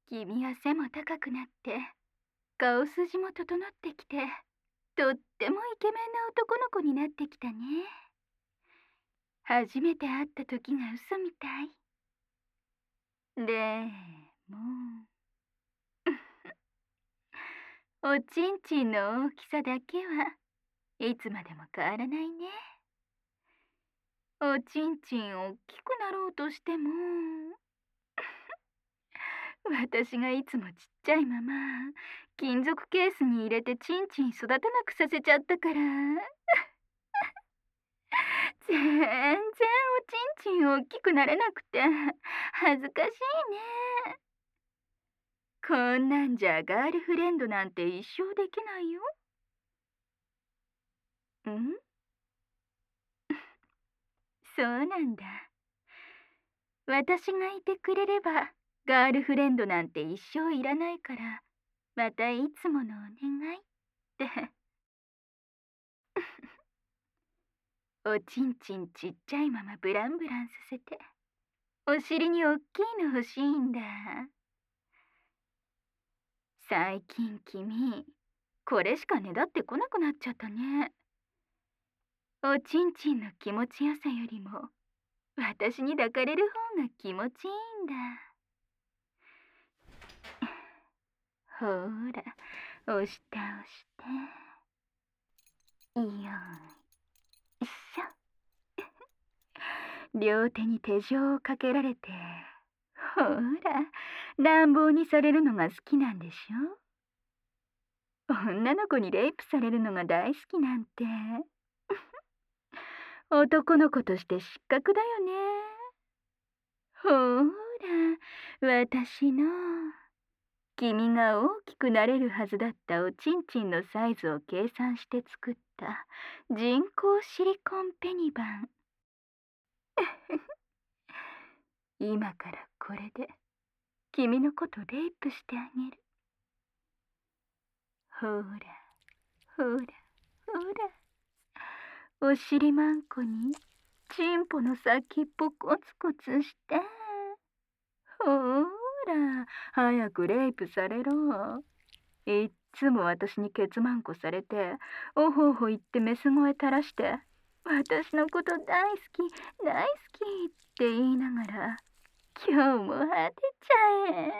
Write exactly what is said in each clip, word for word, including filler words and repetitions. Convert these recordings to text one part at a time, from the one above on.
君は背も高くなって、顔筋も整ってきて、とってもイケメンな男の子になってきたね。初めて会った時が嘘みたい。でも、おちんちんの大きさだけはいつまでも変わらないね。おちんちん大きくなろうとしても、私がいつもちっちゃいまま金属ケースに入れてチンチン育てなくさせちゃったから、全然おちんちん大きくなれなくて恥ずかしいね。こんなんじゃガールフレンドなんて一生できないよ。んそうなんだ。私がいてくれればガールフレンドなんて一生いらないから、またいつものお願いって。おちんちんちっちゃいままブランブランさせて、お尻におっきいの欲しいんだ。最近君、これしかねだってこなくなっちゃったね。おちんちんの気持ちよさよりも、私に抱かれる方が気持ちいいんだ。ほーら、押し倒して。よいしょ。両手に手錠をかけられて、ほーら、乱暴にされるのが好きなんでしょ。女の子にレイプされるのが大好きなんて。男の子として失格だよね。ほーら、私の君が大きくなれるはずだったおちんちんのサイズを計算して作った人工シリコンペニバン。今からこれで君のことレイプしてあげる。ほらほらほら、お尻まんこにチンポの先っぽコツコツして。ほーら、早くレイプされろ。いっつも私にケツマンコされて、おほおほ言ってメス声垂らして、私のこと大好き、大好きって言いながら、今日も果てちゃえ。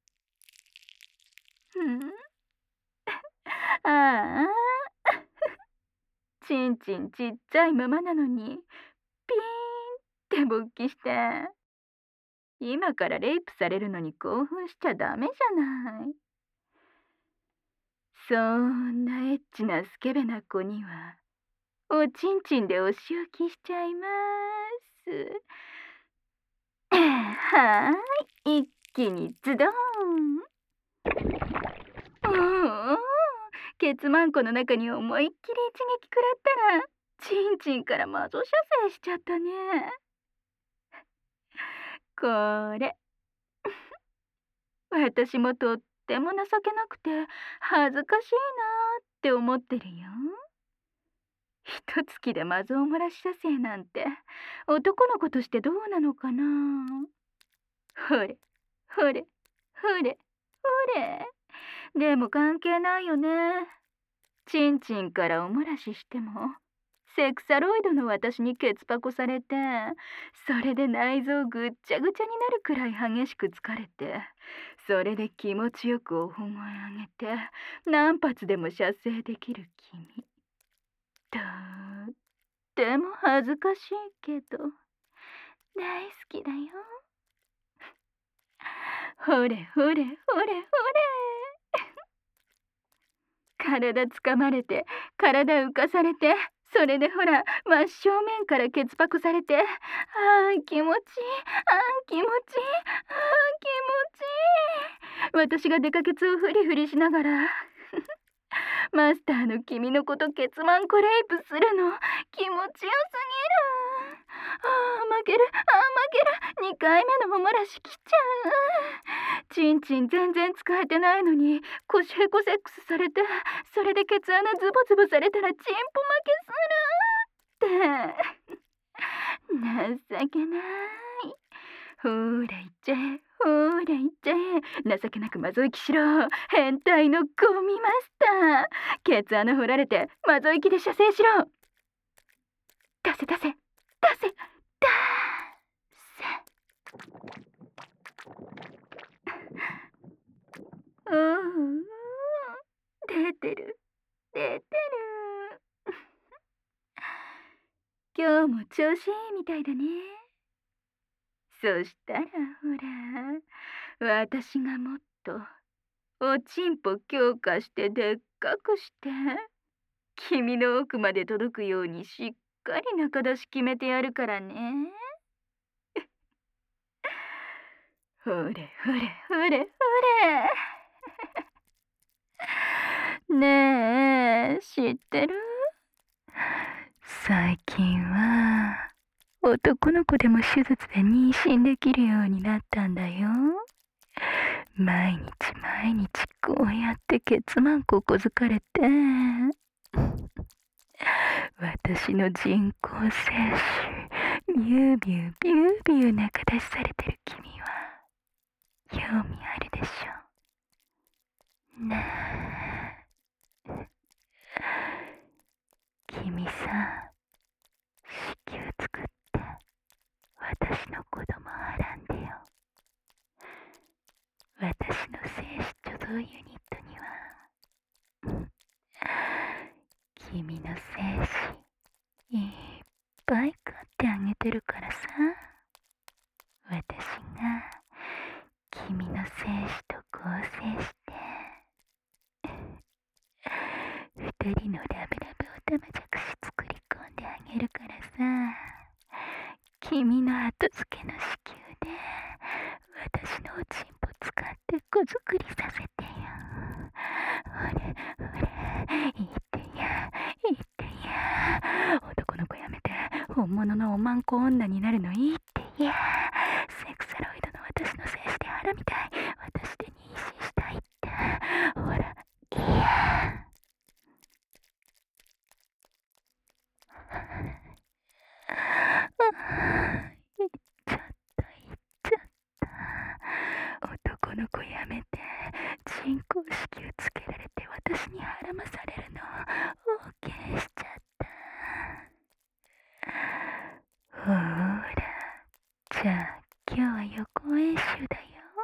んああ、ちんちんちっちゃいままなのに、ピーンって勃起して、今からレイプされるのに興奮しちゃダメじゃない。そんなエッチなスケベな子には、おちんちんでお仕置きしちゃいます。はーい、一気にズドーン。おお、ケツマンコの中に思いっきり一撃食らったら、チンチンから魔女射精しちゃったね。これ、私もとっても情けなくて恥ずかしいなーって思ってるよ。一月でマゾを漏らし射精なんて男の子としてどうなのかな。ほれほれほれほれ。でも関係ないよね。チンチンからお漏らししてもセクサロイドの私にケツパコされて、それで内臓ぐっちゃぐちゃになるくらい激しく疲れて、それで気持ちよくおほ声あげて何発でも射精できる君、とっても恥ずかしいけど大好きだよ。ほれほれほれほれ。体つかまれて、体浮かされて、それでほら真正面からケツパクされて、あー気持ちいい、あー気持ちいい、あー気持ちいい。私がデカケツをフリフリしながらマスターの君のことケツマンコレイプするの気持ちよすぎる。あー負ける、あー負ける。にかいめのおもらしきっちゃう。チンチン全然使えてないのに腰へこセックスされて、それでケツ穴ズボズボされたらチンポ負けするって。情けない。ほらいっちゃえ、ほほーら行っちゃえ。情けなくマゾ行きしろ。変態のゴミマスター。ケツ穴掘られてマゾ行きで射精しろ。出せ出せ出せ出せ。うん、出てる出てる。今日も調子いいみたいだね。そしたらほら、私がもっとおちんぽ強化してでっかくして君の奥まで届くようにしっかり中出し決めてやるからね。ほれほれほれほれ。ねえ、知ってる？最近は男の子でも手術で妊娠できるようになったんだよ。毎日毎日こうやってケツマンコこづかれて私の人工精子ビュービュービュービュー中出しされてる君は興味あるでしょねえ。君さ、子宮作って私の子供はらんでよ。私の精子貯蔵ユニットには君の精子いっぱい買ってあげてるからさ。私が君の精子と合成して二人のラブラブおたまじゃくし作り込んであげるからさ。君の後付けの子宮で私のおちんぽ使って子作りさせてよ。ほれほれ、言ってや言ってや。男の子やめて本物のおまんこ女になるのいいってや。セクサロイドの私の精子で腹みたい。私で妊娠したいって。ほらいや。いっちゃったいっちゃった。男の子やめて。人工子宮つけられて私に腹まされるの OK しちゃった。ほーら、じゃあ今日は予行演習だよ。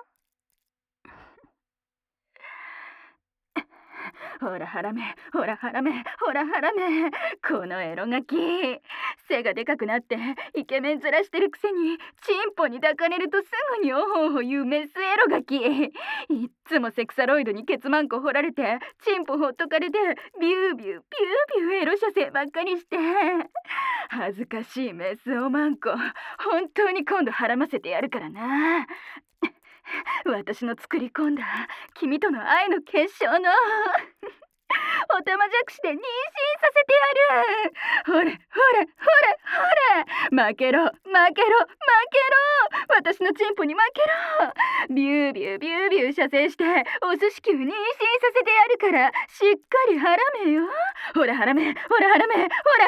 ほらハラメ、ほらハラメ、ほらハラメ。このエロガキ、背がでかくなってイケメン面してるくせにチンポに抱かれるとすぐにおほおほ言うメスエロガキ。いっつもセクサロイドにケツマンコ掘られてチンポほっとかれてビュービュービュービューエロ射精ばっかりして恥ずかしいメスおまんこ。本当に今度腹ませてやるからな。私の作り込んだ君との愛の結晶のおたまじゃくしで妊娠させてやる。ほれほれほれほれ。負けろ負けろ負けろ。私のチンポに負けろ。ビュービュービュービュー射精してオス子宮妊娠させてやるからしっかりハラメよ。ほらハラメほらハラメほらハラメ。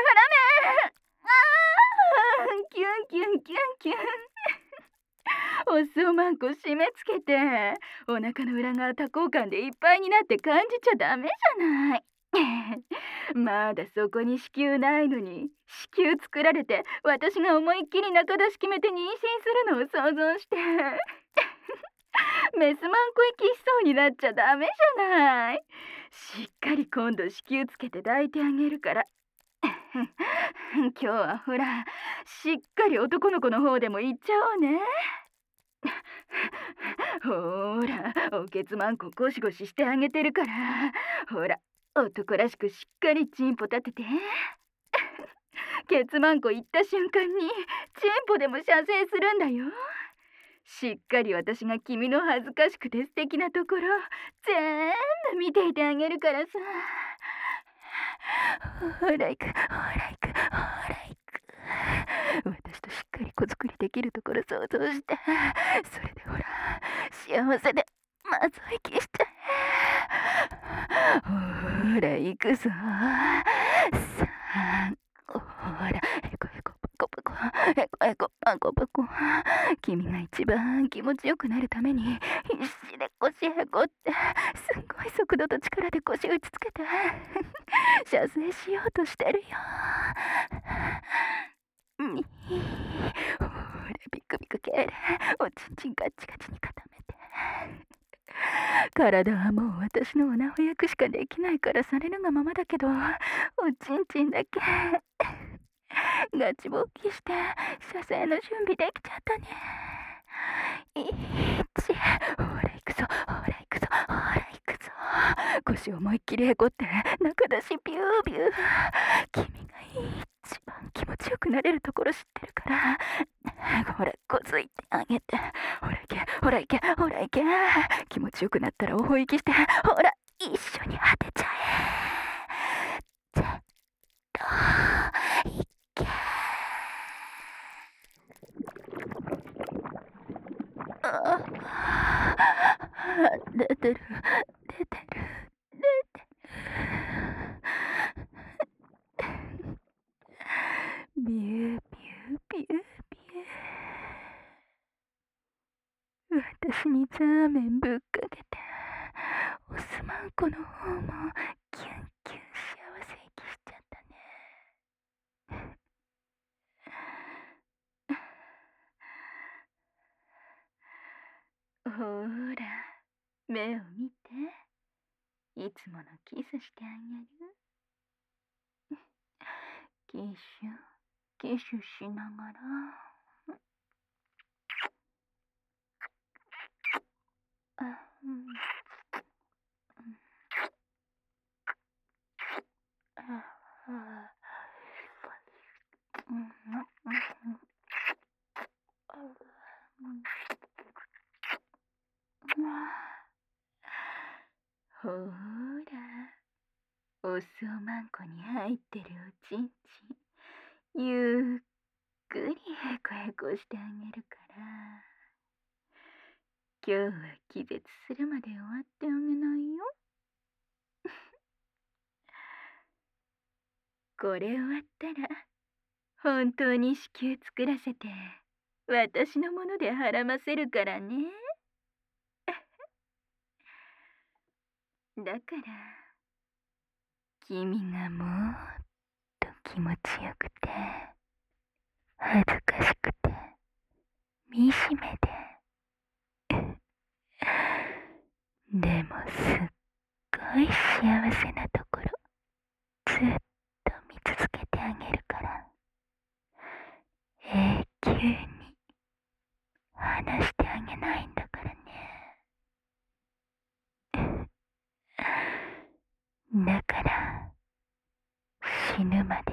あーキュンキュンキュンキュン。お酢をマンコ締め付けてお腹の裏が多幸感でいっぱいになって感じちゃダメじゃない。まだそこに子宮ないのに子宮作られて私が思いっきり中出し決めて妊娠するのを想像してメスマンコ息しそうになっちゃダメじゃない。しっかり今度子宮つけて抱いてあげるから今日はほらしっかり男の子の方でも行っちゃおうね。ほーらおけつまんこゴシゴシしてあげてるからほら男らしくしっかりチンポ立てて。ケツマンコ行った瞬間にチンポでも射精するんだよ。しっかり私が君の恥ずかしくて素敵なところ全部見ていてあげるからさ。ほら行くほら行くほら行く。私としっかり子作りできるところ想像して、それでほら幸せでまず息して。ほら行くぞ。さあほらへこへこポコポコえこえこあこぼこ。君が一番気持ちよくなるために必死で腰へこってすんごい速度と力で腰打ちつけて射精しようとしてるよ。にほらビクビクけれおちんちんガッチガチに固めて。体はもう私のオナホ役しかできないからされるがままだけど、おちんちんだけガチ勃起して射精の準備できちゃったね。いちほら行くぞほら行くぞほら行くぞ。腰思いっきりへこって中出しビュービュー。君が一番気持ちよくなれるところ知ってるから、ほらこづいてあげて。ほら行けほら行けほら行け。気持ちよくなったら大息して、ほら一緒に当てちゃえ。ぜっといけ。あ出てる出てる出てる。ビュービュービュービュー。私にザーメンぶっかけて、オスマンコの方もキュンキュン幸せ息しちゃったね。ほーら目を見て、いつものキスしてあげる。キッシュキッシュしながら。あ、うん、ああうんうんほーらお酢をまんこに入ってるおちんちんゆっくりへこへこしてあげるから、今日は気絶するまで終わってあげないよ。これ終わったら本当に子宮作らせて私のものではらませるからね。だから君がもっと気持ちよくて恥ずかしくて惨めででもすっごい幸せなところずっと見続けてあげるから、永久に離してあげないんだからね。だから死ぬまで